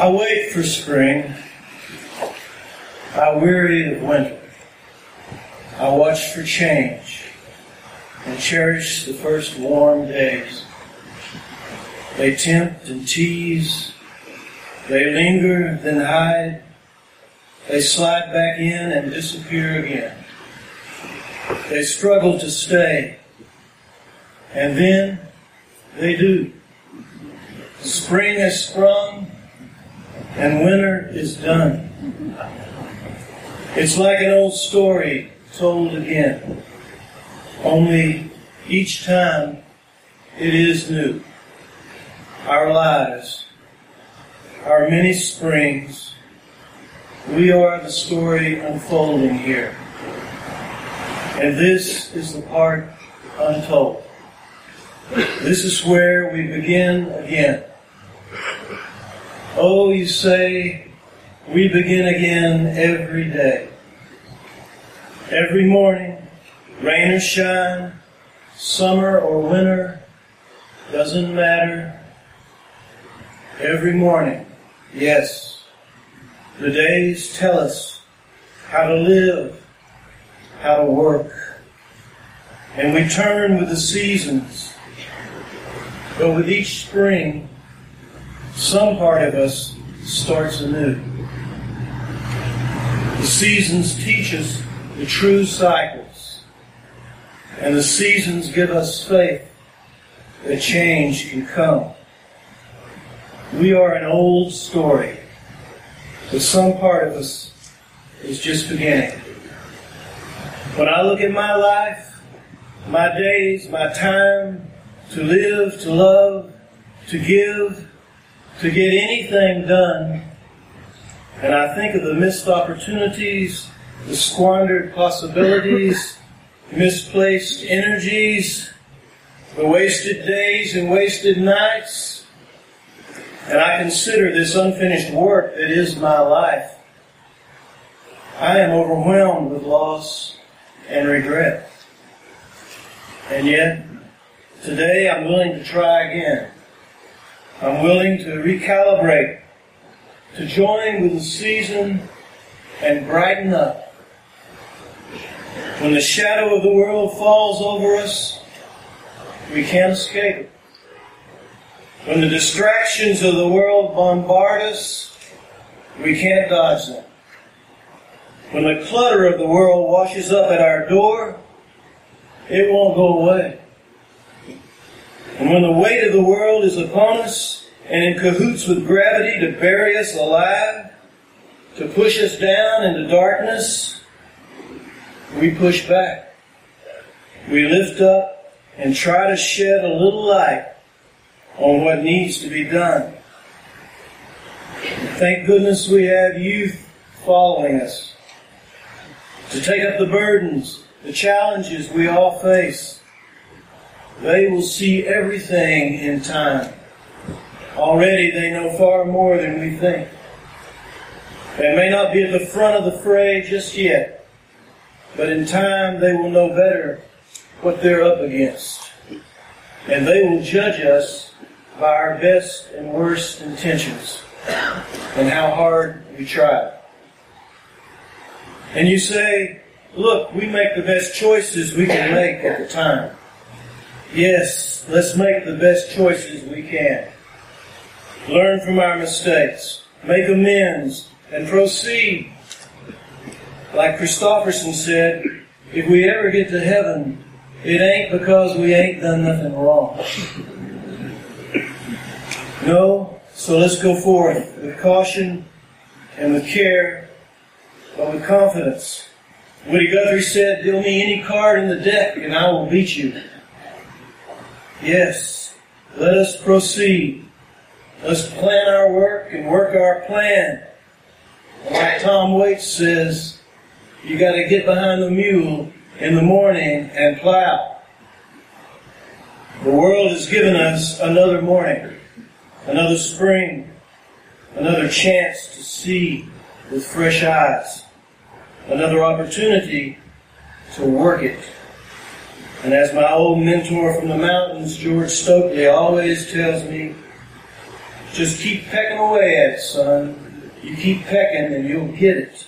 I wait for spring. I weary of winter. I watch for change and cherish the first warm days. They tempt and tease. They linger, then hide. They slide back in and disappear again. They struggle to stay. And then they do. Spring has sprung and winter is done. It's like an old story told again. Only each time it is new. Our lives, our many springs, we are the story unfolding here. And this is the part untold. This is where we begin again. Oh, you say, we begin again every day. Every morning, rain or shine, summer or winter, doesn't matter. Every morning, yes, the days tell us how to live, how to work. And we turn with the seasons. But with each spring, some part of us starts anew. The seasons teach us the true cycles, and the seasons give us faith that change can come. We are an old story, but some part of us is just beginning. When I look at my life, my days, my time to live, to love, to give, to get anything done, and I think of the missed opportunities, the squandered possibilities, misplaced energies, the wasted days and wasted nights, and I consider this unfinished work that is my life, I am overwhelmed with loss and regret. And yet, today I'm willing to try again. I'm willing to recalibrate, to join with the season and brighten up. When the shadow of the world falls over us, we can't escape it. When the distractions of the world bombard us, we can't dodge them. When the clutter of the world washes up at our door, it won't go away. And when the weight of the world is upon us and in cahoots with gravity to bury us alive, to push us down into darkness, we push back. We lift up and try to shed a little light on what needs to be done. Thank goodness we have youth following us to take up the burdens, the challenges we all face. They will see everything in time. Already they know far more than we think. They may not be at the front of the fray just yet, but in time they will know better what they're up against. And they will judge us by our best and worst intentions and how hard we try. And you say, look, we make the best choices we can make at the time. Yes, let's make the best choices we can. Learn from our mistakes, make amends, and proceed. Like Christofferson said, if we ever get to heaven, it ain't because we ain't done nothing wrong. No, so let's go forth with caution and with care, but with confidence. Woody Guthrie said, deal me any card in the deck and I will beat you. Yes, let us proceed. Let's plan our work and work our plan. And like Tom Waits says, you got to get behind the mule in the morning and plow. The world has given us another morning, another spring, another chance to see with fresh eyes, another opportunity to work it. And as my old mentor from the mountains, George Stokely, always tells me, Just keep pecking away at it, son. You keep pecking and you'll get it.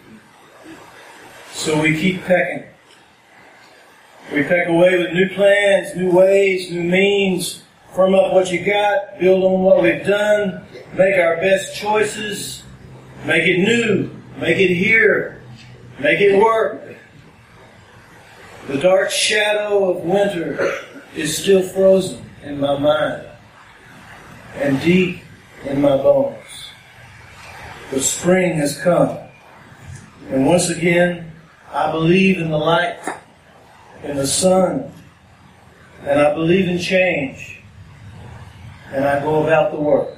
So we keep pecking. We peck away with new plans, new ways, new means, firm up what you got, build on what we've done, make our best choices, make it new, make it here, make it work. The dark shadow of winter is still frozen in my mind and deep in my bones. But spring has come. And once again, I believe in the light, in the sun, and I believe in change. And I go about the work.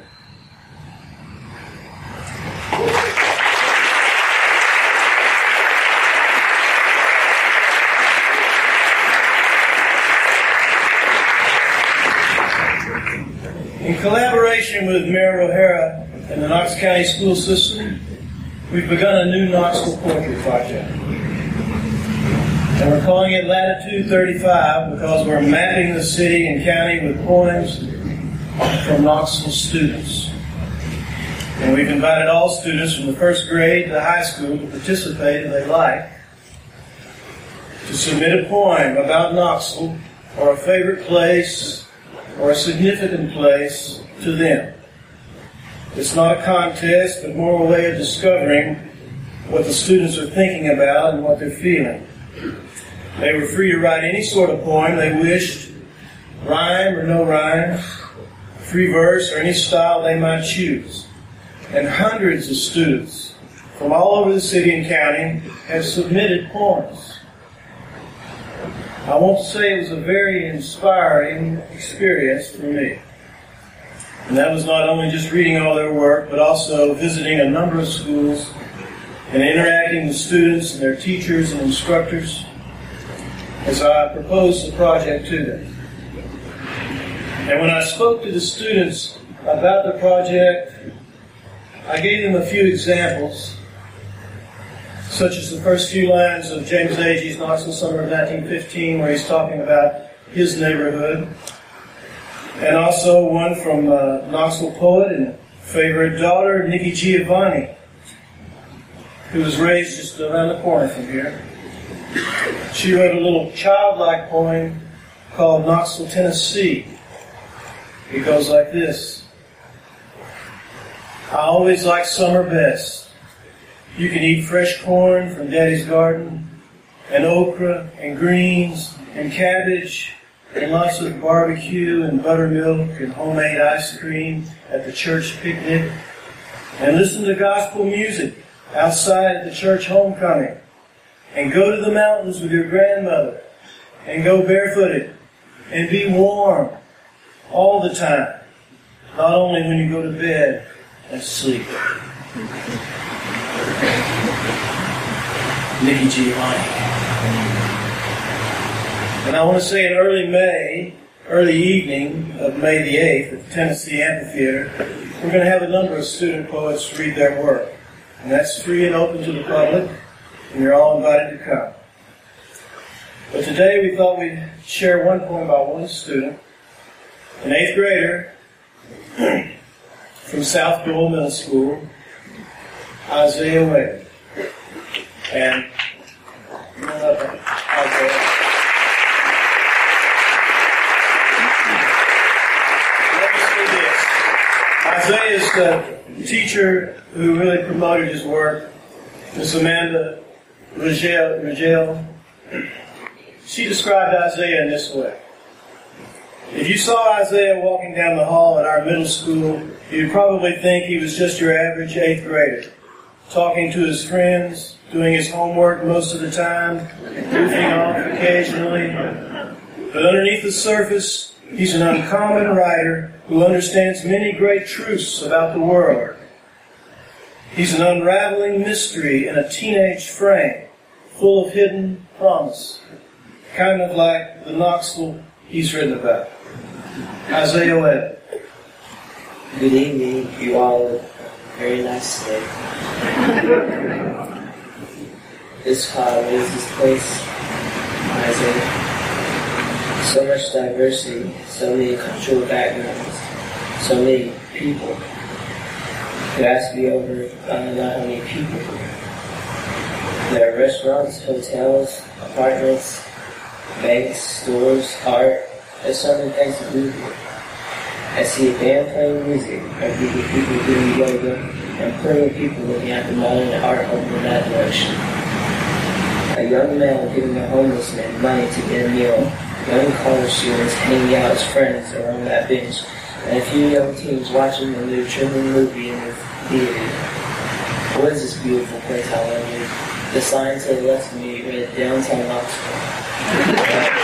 In collaboration with Mayor O'Hara and the Knox County School System, we've begun a new Knoxville Poetry Project. And we're calling it Latitude 35 because we're mapping the city and county with poems from Knoxville students. And we've invited all students from the first grade to high school to participate if they like, to submit a poem about Knoxville or a favorite place or a significant place to them. It's not a contest, but more a way of discovering what the students are thinking about and what they're feeling. They were free to write any sort of poem they wished, rhyme or no rhyme, free verse or any style they might choose. And hundreds of students from all over the city and county have submitted poems. I want to say it was a very inspiring experience for me. And that was not only just reading all their work, but also visiting a number of schools and interacting with students and their teachers and instructors as I proposed the project to them. And when I spoke to the students about the project, I gave them a few examples, such as the first few lines of James Agee's Knoxville Summer of 1915, where he's talking about his neighborhood, and also one from Knoxville poet and favorite daughter, Nikki Giovanni, who was raised just around the corner from here. She wrote a little childlike poem called Knoxville, Tennessee. It goes like this. I always like summer best. You can eat fresh corn from Daddy's garden, and okra, and greens, and cabbage, and lots of barbecue, and buttermilk, and homemade ice cream at the church picnic, and listen to gospel music outside at the church homecoming, and go to the mountains with your grandmother, and go barefooted, and be warm all the time, not only when you go to bed and sleep. Nikki Giovanni. And I want to say in early evening of May the 8th at the Tennessee Amphitheater, we're going to have a number of student poets read their work. And that's free and open to the public, and you're all invited to come. But today we thought we'd share one poem by one student, an 8th grader from South Dole Middle School, Isaiah Wade. And Isaiah. Isaiah is the teacher who really promoted his work, Miss Amanda Rigel. She described Isaiah in this way. If you saw Isaiah walking down the hall at our middle school, you'd probably think he was just your average 8th grader, talking to his friends, doing his homework most of the time, goofing off occasionally. But underneath the surface, he's an uncommon writer who understands many great truths about the world. He's an unraveling mystery in a teenage frame, full of hidden promise, kind of like the Knoxville he's written about. Isaiah Webb. Good evening, you all. Very nice day. This college is this place, Isaiah. So much diversity, so many cultural backgrounds, so many people. There has to be over, I don't know how many people. There are restaurants, hotels, apartments, banks, stores, art. There's so many things to do here. I see a band playing music, a group of people doing yoga, and plenty of people looking at the modern art over in that direction. A young man giving a homeless man money to get a meal, young college students hanging out as friends around that bench, and a few young teens watching a new tripping movie in the theater. What is this beautiful place I wondered? The sign to the left of me read Downtown Oxford.